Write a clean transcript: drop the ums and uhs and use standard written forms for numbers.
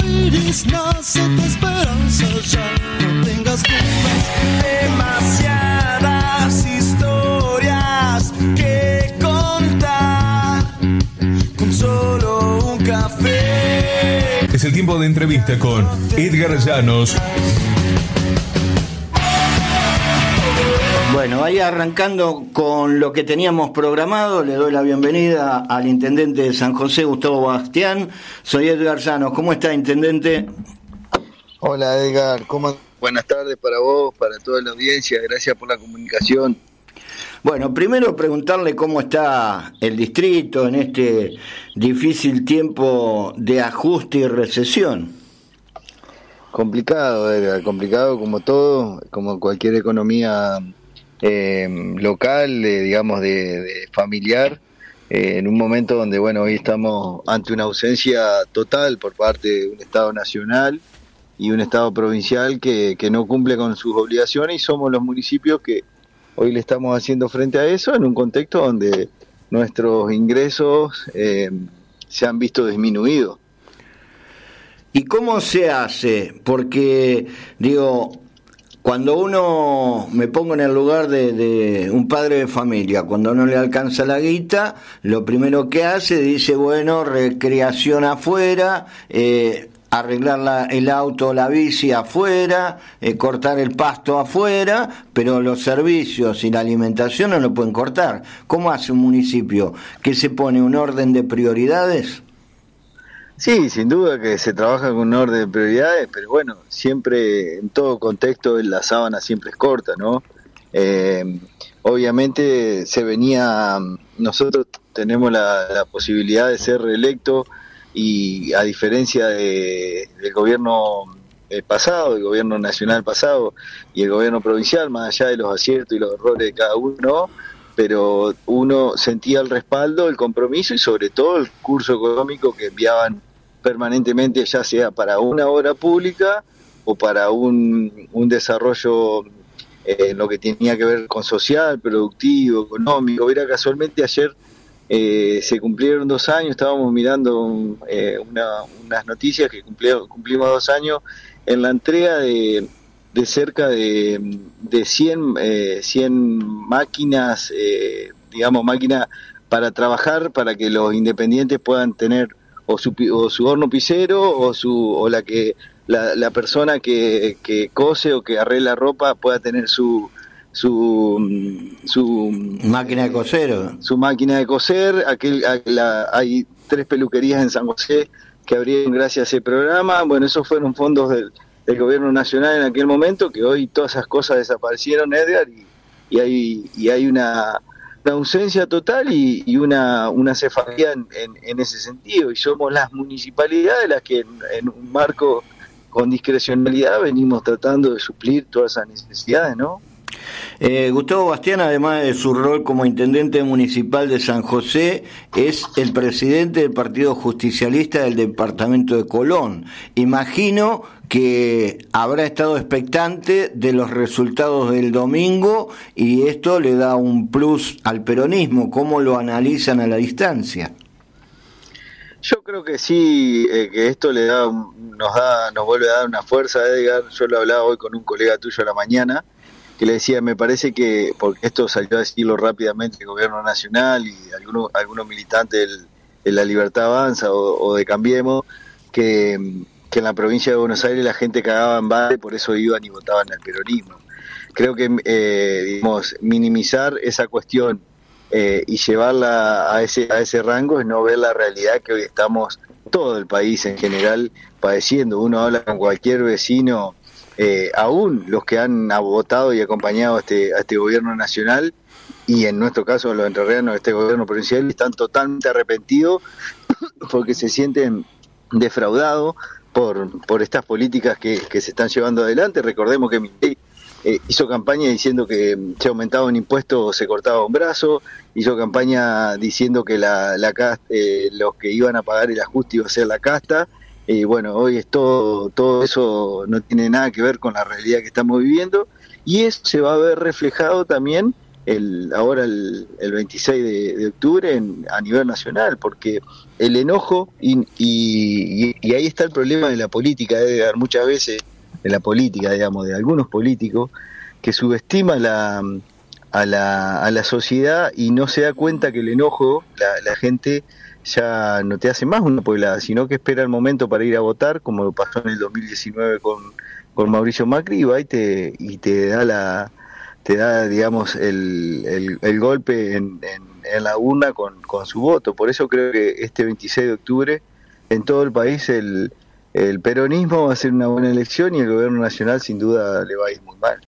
iris nace tu esperanza, ya no tengas dudas. Demasiadas historias que contar con solo un café. Es el tiempo de entrevista con Edgar Llanos. Bueno, ahí arrancando con lo que teníamos programado, le doy la bienvenida al intendente de San José, Gustavo Bastián. Soy Edgar Llanos. ¿Cómo está, intendente? Hola, Edgar. Buenas tardes para vos, para toda la audiencia. Gracias por la comunicación. Bueno, primero preguntarle cómo está el distrito en este difícil tiempo de ajuste y recesión. Complicado, Edgar, complicado como todo, como cualquier economía local, digamos, de familiar, en un momento donde, bueno, hoy estamos ante una ausencia total por parte de un Estado nacional y un Estado provincial que no cumple con sus obligaciones, y somos los municipios que hoy le estamos haciendo frente a eso en un contexto donde nuestros ingresos se han visto disminuidos. ¿Y cómo se hace? Porque, digo, cuando uno, me pongo en el lugar de un padre de familia, cuando no le alcanza la guita, lo primero que hace, dice, bueno, recreación afuera, arreglar el auto o la bici afuera, cortar el pasto afuera, pero los servicios y la alimentación no lo pueden cortar. ¿Cómo hace un municipio? ¿Que se pone un orden de prioridades? Sí, sin duda que se trabaja con un orden de prioridades, pero bueno, siempre, en todo contexto, la sábana siempre es corta, ¿no? Obviamente nosotros tenemos la posibilidad de ser reelectos, y a diferencia del gobierno pasado, el gobierno nacional pasado y el gobierno provincial, más allá de los aciertos y los errores de cada uno, pero uno sentía el respaldo, el compromiso y sobre todo el curso económico que enviaban permanentemente, ya sea para una obra pública o para un desarrollo en lo que tenía que ver con social, productivo, económico. Mira, casualmente ayer se cumplieron 2 años, estábamos mirando unas noticias que cumplimos 2 años en la entrega de cerca de 100 máquinas, digamos, máquinas para trabajar, para que los independientes puedan tener o su horno pisero o la persona que cose o que arregla ropa pueda tener su máquina de coser. Su máquina de coser. Hay 3 peluquerías en San José que abrieron gracias a ese programa. Bueno, esos fueron fondos del gobierno nacional en aquel momento, que hoy todas esas cosas desaparecieron, Edgar, y hay una ausencia total y una cefalía en ese sentido, y somos las municipalidades las que en un marco con discrecionalidad venimos tratando de suplir todas esas necesidades, ¿no? Gustavo Bastián, además de su rol como intendente municipal de San José, es el presidente del Partido Justicialista del departamento de Colón. Imagino que habrá estado expectante de los resultados del domingo, y esto le da un plus al peronismo. ¿Cómo lo analizan a la distancia? Yo creo que sí, que esto nos vuelve a dar una fuerza, Edgar. Yo lo hablaba hoy con un colega tuyo a la mañana, que le decía, me parece que, porque esto salió a decirlo rápidamente el gobierno nacional y algunos militantes de La Libertad Avanza o de Cambiemos, que en la provincia de Buenos Aires la gente cagaba en balde, por eso iban y votaban al peronismo. Creo que digamos, minimizar esa cuestión y llevarla a ese rango es no ver la realidad que hoy estamos, todo el país en general, padeciendo. Uno habla con cualquier vecino, aún los que han votado y acompañado a este gobierno nacional, y en nuestro caso los entrerrianos, este gobierno provincial, están totalmente arrepentidos porque se sienten defraudados por estas políticas que se están llevando adelante. Recordemos que Milei hizo campaña diciendo que se aumentaba un impuesto o se cortaba un brazo, hizo campaña diciendo que los que iban a pagar el ajuste iba a ser la casta. Bueno, hoy es todo eso no tiene nada que ver con la realidad que estamos viviendo, y eso se va a ver reflejado también ahora el 26 de octubre a nivel nacional, porque el enojo, y ahí está el problema de la política, Edgar, muchas veces de la política, digamos, de algunos políticos, que subestima a la sociedad y no se da cuenta que el enojo, la gente ya no te hace más una pueblada, sino que espera el momento para ir a votar, como pasó en el 2019 con Mauricio Macri, y va y te da digamos el golpe en la urna con su voto. Por eso creo que este 26 de octubre en todo el país el peronismo va a ser una buena elección y el gobierno nacional sin duda le va a ir muy mal.